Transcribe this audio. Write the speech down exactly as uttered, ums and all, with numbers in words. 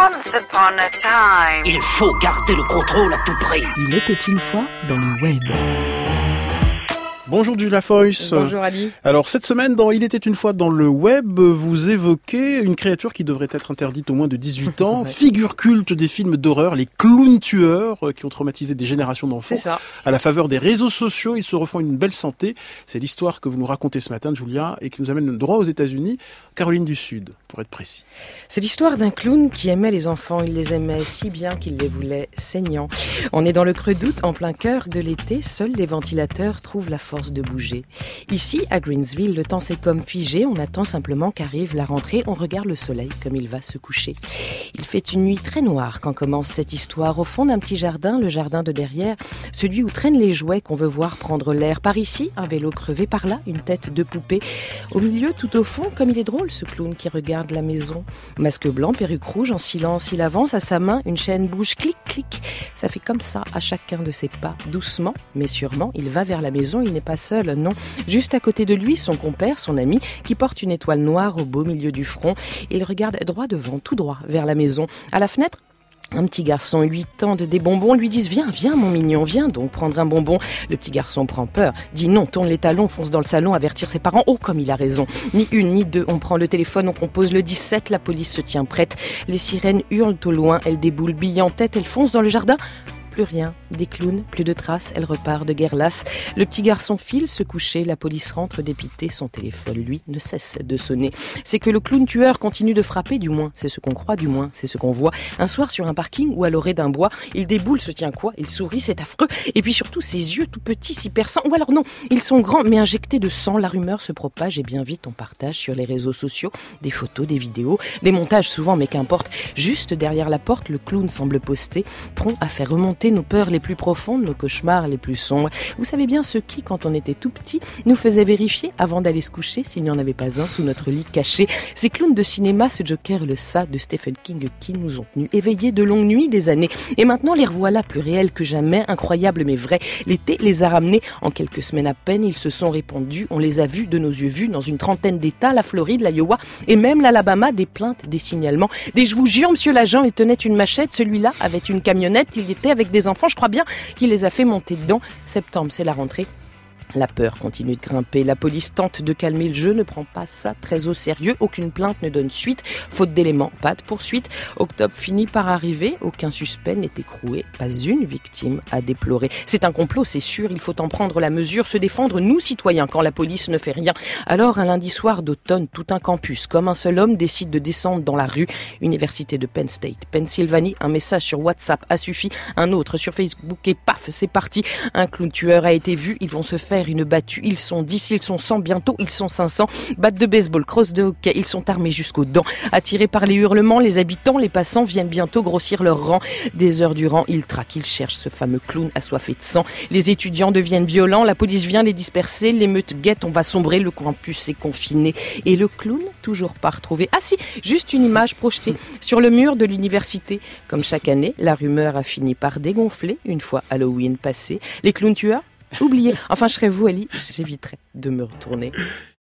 Once upon a time. Il faut garder le contrôle à tout prix. Il était une fois dans le web. Bonjour Julia Foyce. Bonjour Ali. Alors cette semaine dans Il était une fois dans le web, vous évoquez une créature qui devrait être interdite au moins de dix-huit ans, ouais. Figure culte des films d'horreur, les clowns tueurs qui ont traumatisé des générations d'enfants. C'est ça. À la faveur des réseaux sociaux, ils se refont une belle santé. C'est l'histoire que vous nous racontez ce matin, Julia, et qui nous amène droit aux États-Unis, Caroline du Sud, pour être précis. C'est l'histoire d'un clown qui aimait les enfants. Il les aimait si bien qu'il les voulait saignants. On est dans le creux d'août, en plein cœur de l'été. Seuls les ventilateurs trouvent la force de bouger. Ici, à Greensville, le temps s'est comme figé. On attend simplement qu'arrive la rentrée. On regarde le soleil comme il va se coucher. Il fait une nuit très noire quand commence cette histoire. Au fond d'un petit jardin, le jardin de derrière, celui où traînent les jouets qu'on veut voir prendre l'air. Par ici, un vélo crevé. Par là, une tête de poupée. Au milieu, tout au fond, comme il est drôle, ce clown qui regarde la maison. Masque blanc, perruque rouge, en silence, il avance à sa main, une chaîne bouge, clic, clic. Ça fait comme ça à chacun de ses pas. Doucement, mais sûrement, il va vers la maison. Il n'est pas seul, non. Juste à côté de lui, son compère, son ami, qui porte une étoile noire au beau milieu du front. Il regarde droit devant, tout droit, vers la maison. À la fenêtre, un petit garçon, lui tend des bonbons, lui disent « Viens, viens mon mignon, viens donc prendre un bonbon ». Le petit garçon prend peur, dit non, tourne les talons, fonce dans le salon, avertir ses parents. Oh, comme il a raison. Ni une, ni deux, on prend le téléphone, on compose le dix-sept, la police se tient prête. Les sirènes hurlent au loin, elle déboule, bille en tête, elle fonce dans le jardin. Plus rien, des clowns, plus de traces, elle repart de guerre lasse. Le petit garçon file se coucher, la police rentre dépitée, son téléphone, lui, ne cesse de sonner. C'est que le clown tueur continue de frapper, du moins, c'est ce qu'on croit, du moins, c'est ce qu'on voit. Un soir, sur un parking ou à l'orée d'un bois, il déboule, se tient quoi, il sourit, c'est affreux. Et puis surtout, ses yeux tout petits, si perçants, ou alors non, ils sont grands, mais injectés de sang. La rumeur se propage et bien vite, on partage sur les réseaux sociaux des photos, des vidéos, des montages souvent, mais qu'importe. Juste derrière la porte, le clown semble posté, prompt à faire remonter nos peurs les plus profondes, nos cauchemars les plus sombres. Vous savez bien ce qui, quand on était tout petit, nous faisait vérifier avant d'aller se coucher s'il n'y en avait pas un sous notre lit caché. Ces clowns de cinéma, ce Joker, le ça de Stephen King qui nous ont tenus éveillés de longues nuits des années. Et maintenant, les revoilà plus réels que jamais, incroyables mais vrais. L'été les a ramenés en quelques semaines à peine. Ils se sont répandus, on les a vus de nos yeux vus dans une trentaine d'États, la Floride, l'Iowa et même l'Alabama, des plaintes, des signalements. Des je vous jure, monsieur l'agent, il tenait une machette, celui-là avait une camionnette, il était avec des enfants. Je crois bien qu'il les a fait monter dedans. Septembre, c'est la rentrée. La peur continue de grimper. La police tente de calmer le jeu, ne prend pas ça très au sérieux. Aucune plainte ne donne suite. Faute d'éléments, pas de poursuite. Octobre finit par arriver. Aucun suspect n'est écroué. Pas une victime à déplorer. C'est un complot, c'est sûr. Il faut en prendre la mesure, se défendre, nous citoyens, quand la police ne fait rien. Alors, un lundi soir d'automne, tout un campus, comme un seul homme, décide de descendre dans la rue. Université de Penn State, Pennsylvanie. Un message sur WhatsApp a suffi. Un autre sur Facebook et paf, c'est parti. Un clown tueur a été vu. Ils vont se faire une battue. Ils sont dix, ils sont cent, bientôt ils sont cinq cents. Batte de baseball, crosse de hockey, ils sont armés jusqu'aux dents. Attirés par les hurlements, les habitants, les passants viennent bientôt grossir leur rang. Des heures durant, ils traquent, ils cherchent ce fameux clown assoiffé de sang. Les étudiants deviennent violents, la police vient les disperser, l'émeute guette, on va sombrer, le campus est confiné. Et le clown, toujours pas retrouvé. Ah si, juste une image projetée sur le mur de l'université. Comme chaque année, la rumeur a fini par dégonfler une fois Halloween passé. Les clowns tueurs, oubliez. Enfin, je serais vous, Ali, j'éviterais de me retourner.